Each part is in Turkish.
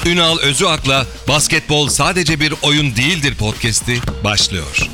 Ünal Özüak'la Basketbol Sadece Bir Oyun Değildir podcast'i başlıyor.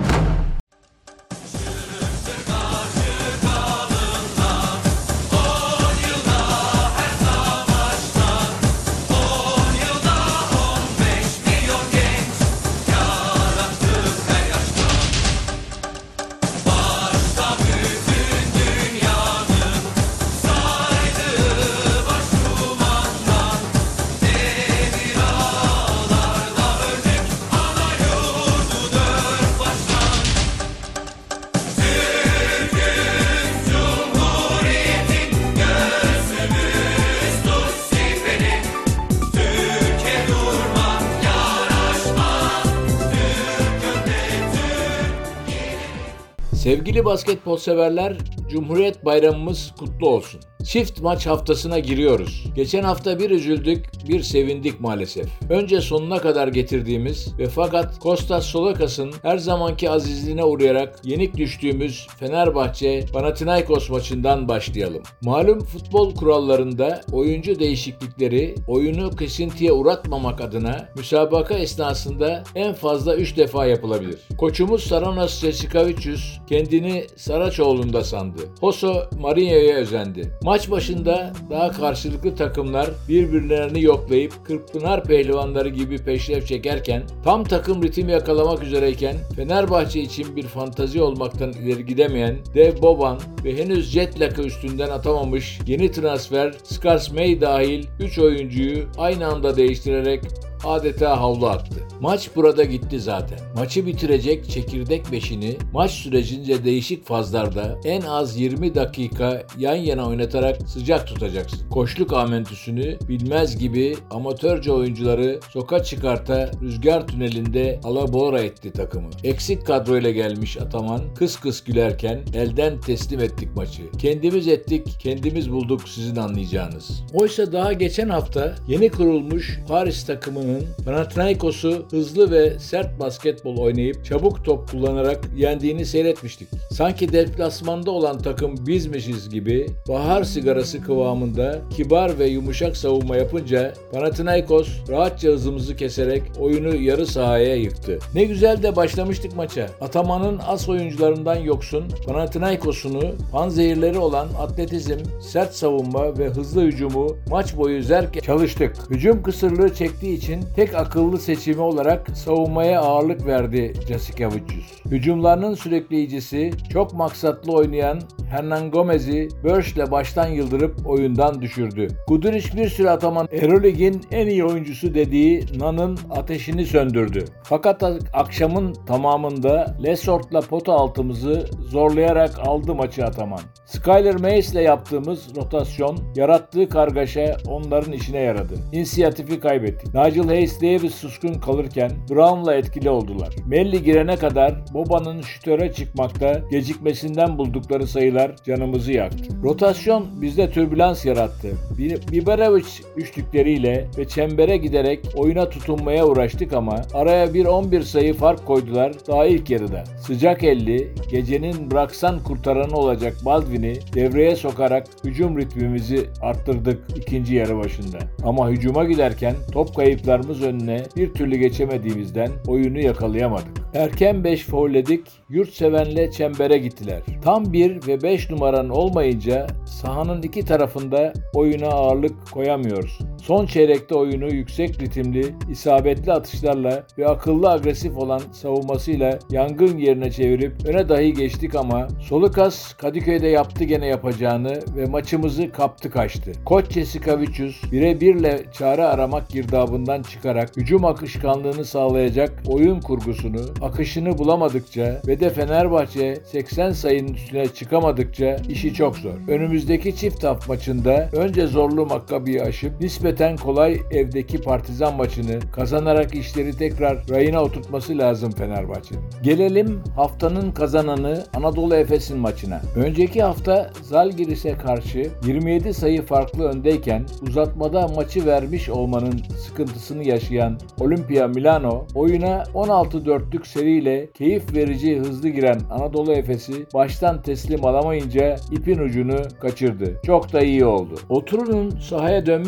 Sevgili basketbol severler, Cumhuriyet Bayramımız kutlu olsun. Çift maç haftasına giriyoruz. Geçen hafta bir üzüldük, bir sevindik maalesef. Önce sonuna kadar getirdiğimiz ve fakat Kostas Solakas'ın her zamanki azizliğine uğrayarak yenik düştüğümüz Fenerbahçe Panathinaikos maçından başlayalım. Malum futbol kurallarında oyuncu değişiklikleri oyunu kesintiye uğratmamak adına müsabaka esnasında en fazla 3 defa yapılabilir. Koçumuz Saranos Jassikavicius kendini Saraçoğlu'nda sandı. Hosso Marinho'ya özendi. Maç başında daha karşılıklı takımlar birbirlerini yoklayıp Kırkpınar pehlivanları gibi peşrev çekerken tam takım ritim yakalamak üzereyken Fenerbahçe için bir fantazi olmaktan ileri gidemeyen Dev Boban ve henüz jet lag'ı üstünden atamamış yeni transfer Scars May dahil 3 oyuncuyu aynı anda değiştirerek adeta havlu attı. Maç burada gitti zaten. Maçı bitirecek çekirdek beşini maç sürecince değişik fazlarda en az 20 dakika yan yana oynatarak sıcak tutacaksın. Koçluk amentüsünü bilmez gibi amatörce oyuncuları sokağa çıkarta rüzgar tünelinde alabora etti takımı. Eksik kadroyla gelmiş Ataman kıs kıs gülerken elden teslim ettik maçı. Kendimiz ettik, kendimiz bulduk sizin anlayacağınız. Oysa daha geçen hafta yeni kurulmuş Paris takımının Panathinaikos'u hızlı ve sert basketbol oynayıp çabuk top kullanarak yendiğini seyretmiştik. Sanki deplasmanda olan takım bizmişiz gibi bahar sigarası kıvamında kibar ve yumuşak savunma yapınca Panathinaikos rahatça hızımızı keserek oyunu yarı sahaya yıktı. Ne güzel de başlamıştık maça. Ataman'ın as oyuncularından yoksun Panathinaikos'unu panzehirleri olan atletizm, sert savunma ve hızlı hücumu maç boyu zerk çalıştık. Hücum kısırlığı çektiği için tek akıllı seçimi olarak savunmaya ağırlık verdi Jassikavicius. Hücumlarının sürükleyicisi, çok maksatlı oynayan Hernan Gomez'i Börş'le baştan yıldırıp oyundan düşürdü. Guduric bir süre Ataman Eurolig'in en iyi oyuncusu dediği Nan'ın ateşini söndürdü. Fakat akşamın tamamında Lesort'la pota altımızı zorlayarak aldı maçı Ataman. Skyler Mays'le yaptığımız rotasyon, yarattığı kargaşa onların işine yaradı. İnisiyatifi kaybettik. Nigel Hayes-Davis suskun kalırken Brown'la etkili oldular. Melli girene kadar Boba'nın şütöre çıkmakta gecikmesinden buldukları sayılar canımızı yaktı. Rotasyon bizde türbülans yarattı. Biberovic üçlükleriyle ve çembere giderek oyuna tutunmaya uğraştık ama araya bir 11 sayı fark koydular daha ilk yarıda. Sıcak elli, gecenin bıraksan kurtaranı olacak Baldwin'i devreye sokarak hücum ritmimizi arttırdık ikinci yarı başında. Ama hücuma giderken top kayıplarımız önüne bir türlü geçemediğimizden oyunu yakalayamadık. Erken 5 foulledik, yurtsevenle çembere gittiler. Tam 1 ve 5 numaran olmayınca sahanın iki tarafında oyuna ağırlık koyamıyorsun. Son çeyrekte oyunu yüksek ritimli, isabetli atışlarla ve akıllı agresif olan savunmasıyla yangın yerine çevirip öne dahi geçtik ama Solukas Kadıköy'de yaptı gene yapacağını ve maçımızı kaptı kaçtı. Koç Jassikavicius birebirle çare aramak girdabından çıkarak hücum akışkanlığını sağlayacak oyun kurgusunu, akışını bulamadıkça ve de Fenerbahçe 80 sayının üstüne çıkamadıkça işi çok zor. Önümüzdeki çift hafta maçında önce zorlu Maccabi'yi aşıp nispeten kolay evdeki Partizan maçını kazanarak işleri tekrar rayına oturtması lazım Fenerbahçe'nin. Gelelim haftanın kazananı Anadolu Efes'in maçına. Önceki hafta Zalgiris'e karşı 27 sayı farklı öndeyken uzatmada maçı vermiş olmanın sıkıntısını yaşayan Olimpia Milano oyuna 16-4'lük seriyle keyif verici hızlı giren Anadolu Efes'i baştan teslim alamayınca ipin ucunu kaçırdı. Çok da iyi oldu. Oturu'nun sahaya dönmüş olması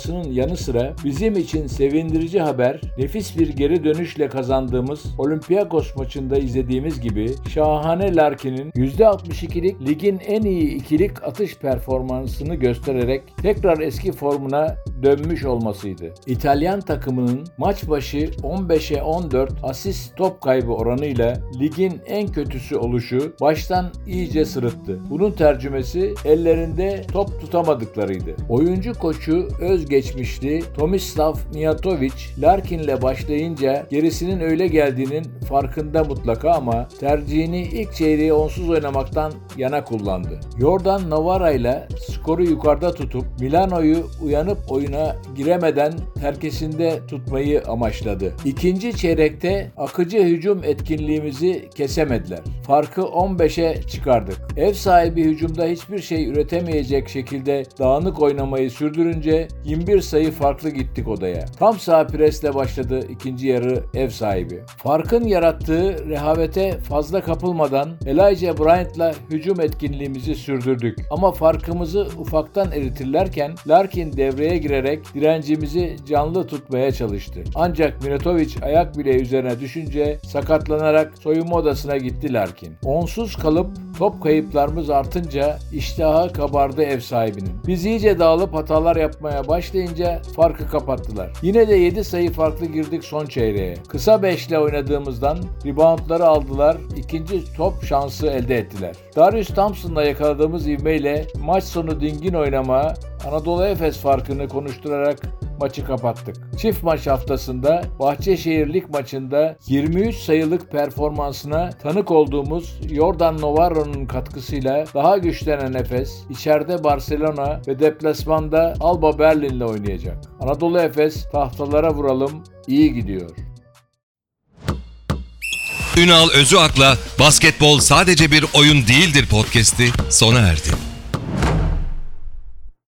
olmasının yanı sıra bizim için sevindirici haber, nefis bir geri dönüşle kazandığımız Olympiakos maçında izlediğimiz gibi şahane Larkin'in %62'lik ligin en iyi ikilik atış performansını göstererek tekrar eski formuna dönmüş olmasıydı. İtalyan takımının maç başı 15'e 14 asist top kaybı oranıyla ligin en kötüsü oluşu baştan iyice sırıttı. Bunun tercümesi ellerinde top tutamadıklarıydı. Oyuncu koçu özgeçmişli Tomislav Mijatovic, Larkin'le başlayınca gerisinin öyle geldiğinin farkında mutlaka ama tercihini ilk çeyreği onsuz oynamaktan yana kullandı. Jordan Navarra'yla skoru yukarıda tutup Milano'yu uyanıp oyuna giremeden terkesinde tutmayı amaçladı. İkinci çeyrekte akıcı hücum etkinliğimizi kesemediler. Farkı 15'e çıkardık. Ev sahibi hücumda hiçbir şey üretemeyecek şekilde dağınık oynamayı sürdürünce 21 sayı farklı gittik odaya. Tam sağ presle başladı ikinci yarı ev sahibi. Farkın yarattığı rehavete fazla kapılmadan Elijah Bryant'la hücum etkinliğimizi sürdürdük. Ama farkımızı ufaktan eritirlerken Larkin devreye girerek direncimizi canlı tutmaya çalıştı. Ancak Mijatovic ayak bile üzerine düşünce sakatlanarak soyunma odasına gitti Larkin. Onsuz kalıp top kayıplarımız artınca iştahı kabardı ev sahibinin. Biz iyice dağılıp hatalar yapmaya başlayınca farkı kapattılar. Yine de 7 sayı farklı girdik son çeyreğe. Kısa 5 ile oynadığımızdan reboundları aldılar, ikinci top şansı elde ettiler. Darius Thompson'la yakaladığımız ivmeyle maç sonu dingin oynama, Anadolu Efes farkını konuşturarak maçı kapattık. Çift maç haftasında Bahçeşehir Lig maçında 23 sayılık performansına tanık olduğumuz Jordan Navarro'nun katkısıyla daha güçlenen Efes, içeride Barcelona ve deplasmanda Alba Berlin'le oynayacak. Anadolu Efes tahtalara vuralım, iyi gidiyor. Ünal Özüak'la Basketbol Sadece Bir Oyun Değildir podcast'i sona erdi.